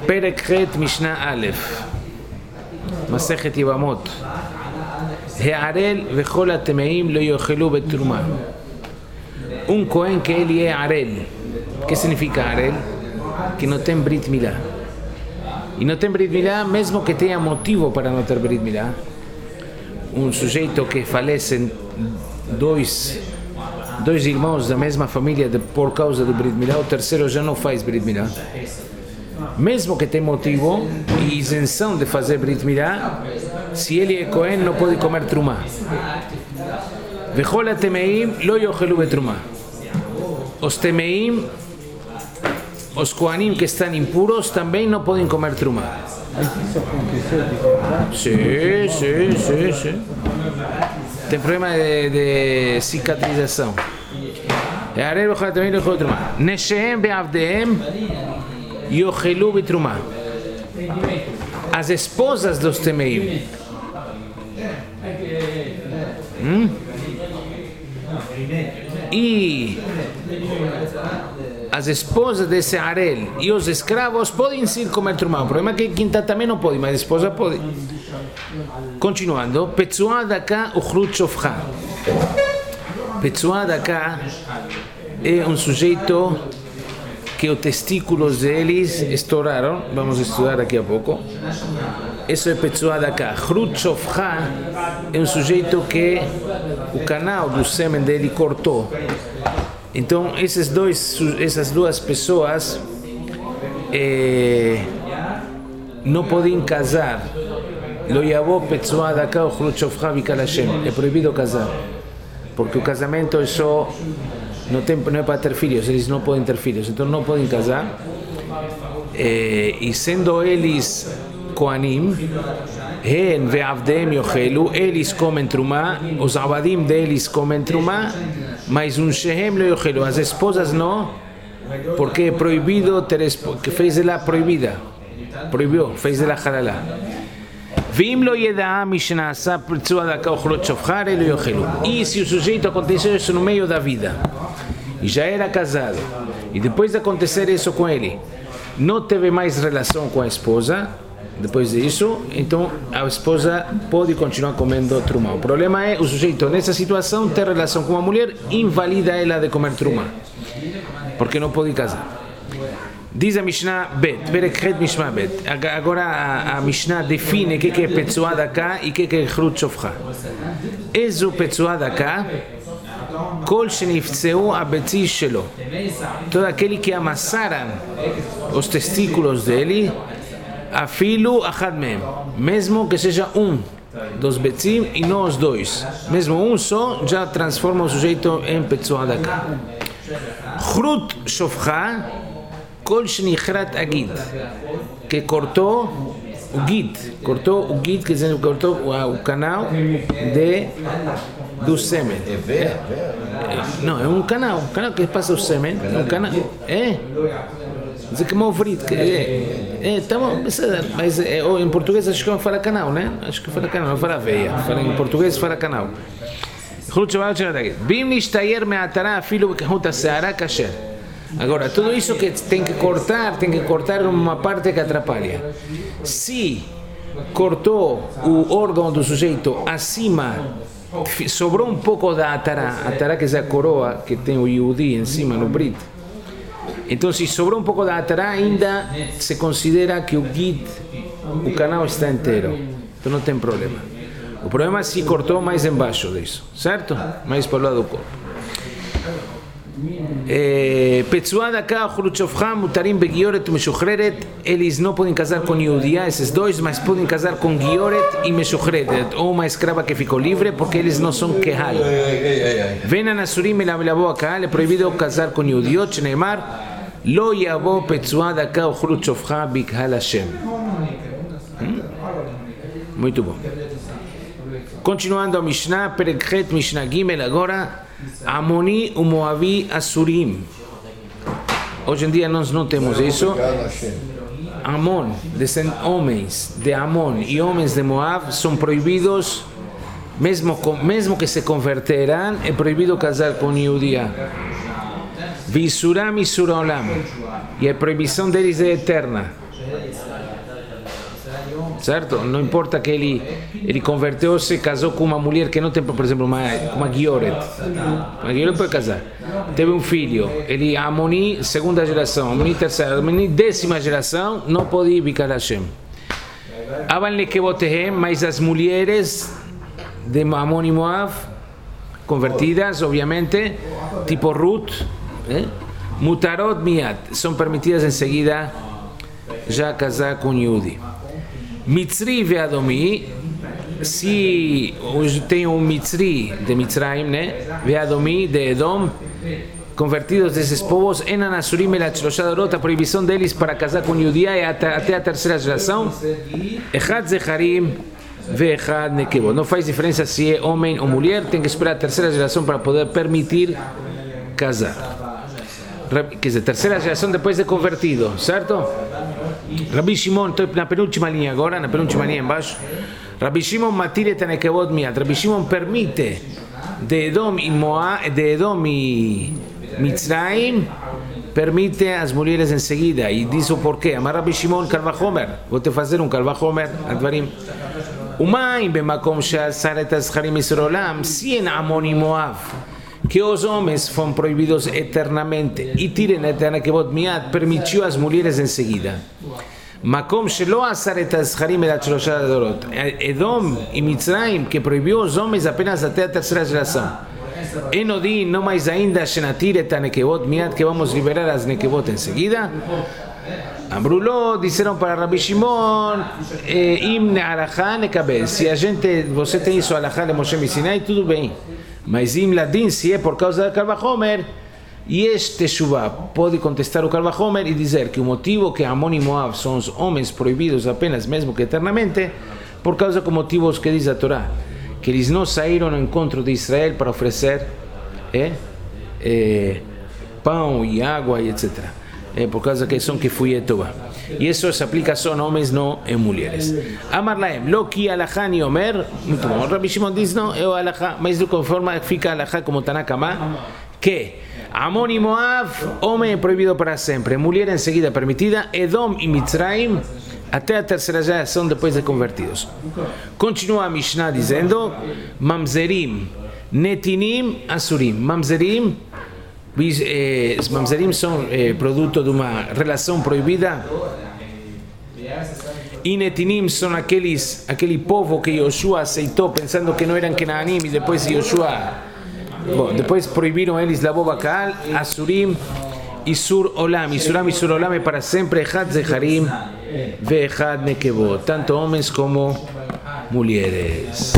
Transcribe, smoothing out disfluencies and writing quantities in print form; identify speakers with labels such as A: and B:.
A: Perek Het Mishnah Aleph, Masechet Yevamot. He'arel vechol hatemeim lo yochelu betruma. Un Cohen que ele é Arel. ¿Qué significa Arel? Que não tem Brit Milá. E não tem Brit Milá, mesmo que tenha motivo para não ter Brit Milá. Um sujeito que falece dois irmãos da mesma família por causa do Brit Milá, o terceiro já não faz Brit Milá. Mesmo que tenha motivo e isenção de fazer Brit Milá, se ele é Cohen, não pode comer trumá. Vechol hatemeim lo yochelu betrumá. Os temeim, os Kohanim que estão impuros, também não podem comer trumá. Sim. Tem problema de cicatrização. Neshehem be'avdehem yochelu betrumá. As esposas dos temeim. E as esposas desse Arel e os escravos podem sim comer trumá. O problema é que quinta também não pode, mas a esposa pode. Continuando, Petzuá daka uchrut shofcha. Petzuá daka é um sujeito que os testículos deles estouraram. Vamos estudar daqui a pouco. Isso é Petzuá daka. Uchrut shofcha é um sujeito que o canal do sêmen dele cortou. Então, essas duas pessoas não podem casar. Lo yavó Petzuá daka uchrut shofcha bikal Hashem. É proibido casar, porque o casamento é só não é para ter filhos, eles não podem ter filhos, então não podem casar. E sendo eles Kohanim, Hen ve'avdem yochelu, eles comem trumá, os avadim deles comem trumá, mas um shehem lo yochelu, as esposas não, porque é proibido ter esposa, que fez ela proibida, proibiu, fez ela halalá. Vim lo yedá mishnasa Petzuá daka uchrut shofcha lo yochelu. E se o sujeito aconteceu isso no meio da vida, e já era casado, e depois de acontecer isso com ele, não teve mais relação com a esposa, depois disso, então a esposa pode continuar comendo trumá. O problema é o sujeito nessa situação ter relação com uma mulher, invalida ela de comer trumá, porque não pode casar. Diz a Mishnah Bet, Perek Het Mishnah Bet. Agora a Mishnah define o que é Petzuá daka e o que é uchrut shofcha. Ezu Petzuá daka, kol sheniftzeu abetzi shelo. Todo aquele que amassaram os testículos dele, afilu achad mem, mesmo que seja um dos betzim e não os dois, mesmo um só já transforma o sujeito em Petzuá daka. Uchrut shofcha, kol shenichrat agid, que cortou o gid, quer dizer, cortou o canal do sêmen. Não, é um canal que passa o sêmen, um canal, dizer que é mofrit, mas em português acho que não fala canal, né? Acho que fala canal, não fala veia, em português fala canal. Bim nishtayer me'atara afilu b'kahut ha'seara kasher. Agora, tudo isso que tem que cortar uma parte que atrapalha. Se cortou o órgão do sujeito acima, sobrou um pouco da atará que é a coroa que tem o Yehudi em cima no Brit. Então, se sobrou um pouco da atará, ainda se considera que o gid, o canal está inteiro. Então não tem problema. O problema é se cortou mais embaixo disso, certo? Mais para o lado do corpo. Petzuá daka uchrut shofcha mutarim begioret umeshuchreret. Eles não podem casar com Yehudiá, esses dois, mas podem casar com Gioret e Meshuchreret, ou uma escrava que ficou livre, porque eles não são Kehal. Venan asurim elabelabo a Kahal, é proibido casar com Yehudiot, Neymar lo yavo Petzuá daka uchrut shofcha bikal Hashem. Muito bom. Continuando a Mishnah, Perek Het Mishnah Gimel agora. Amoni e Moavi Asurim. Hoje em dia nós não temos isso. Amon, homens de Amon e homens de Moab são proibidos, mesmo que se converterão, é proibido casar com Yehudiá. Visuram e Surolam. E a proibição deles é eterna. Certo? Não importa que ele converteu-se, casou com uma mulher que não tem, por exemplo, uma Gioret. Uma Gioret pode casar. Teve um filho, ele Amoni, segunda geração, Amoni terceira, Amoni décima geração, não pode ir Bikal Hashem. Aban Nekebotehem, mas as mulheres de Amon e Moab, convertidas, obviamente, tipo Ruth, Mutarot Miyad, são permitidas em seguida já casar com Yehudi. Mitzri Veadomi, se hoje tem um Mitzri de Mitzrayim, né? Veadomi de Edom, convertidos desses povos, Enan Asurim Elat Shlosha Dorot, a proibição deles para casar com Yudia é até a terceira geração. Echad Zecharim Veechad Nekebot. Não faz diferença se é homem ou mulher, tem que esperar a terceira geração para poder permitir casar. Quer dizer, terceira geração depois de convertido, certo? Rabbi Shimon, estou na penúltima linha agora, na penúltima linha embaixo. Rabbi Shimon matir et nekebot miyad. Rabbi Shimon permite de Edom e Moab, de Edom e Mitzrayim, permite as mulheres em seguida. E diz o porquê. Amar Rabbi Shimon Kalvachomer. Vou te fazer um Kalvachomer, Advarim. Umaim bemakom she'asar et azcharim Yisur Olam, se em Amon e Moab, que os homens foram proibidos eternamente, e tirem et nekebot miyad, permitiu as mulheres em seguida. Makom shelo asar et azcharim elat shlosha dorot. Edom e Mitzrayim, que proibiu os homens apenas até a terceira geração. Enodi, não mais ainda, shenatir et nekebot miyad, que vamos liberar as nekebot em seguida. Ambruló, disseram para Rabbi Shimon, im alachá nekabel. Se a gente, você tem isso alachá de Moshe Sinai, tudo bem. Mas im ladin, se é por causa da Kalvachomer, e este Teshuvah pode contestar o Kalvachomer e dizer que o motivo que Amon e Moab são os homens proibidos apenas, mesmo que eternamente, por causa dos motivos que diz a Torá, que eles não saíram no encontro de Israel para oferecer pão e água e etc. Por causa que são que fui Etová. E isso se aplica só a homens, não a mulheres. Amar laem, lo ki alachá ni omer, muito bom. Rabbi Shimon diz não, é o alachá, mas de qualquer forma fica alachá como Tanakama, que Amon e Moab, homem é proibido para sempre, mulher em seguida permitida, Edom e Mitzrayim, até a terceira geração depois de convertidos. Continua a Mishnah dizendo, Mamzerim, Netinim, Asurim. Mamzerim, Mamzerim são produto de uma relação proibida, e Netinim são aquele povo que Yoshua aceitou pensando que não eram Kenanim, e depois Yoshua... Bom, depois proibiram eles Labo Bakal, Asurim, Isur Olam. Isuram, Isur Olam é para sempre, Echad Zecharim, Veechad Nekebot. Tanto homens como mulheres.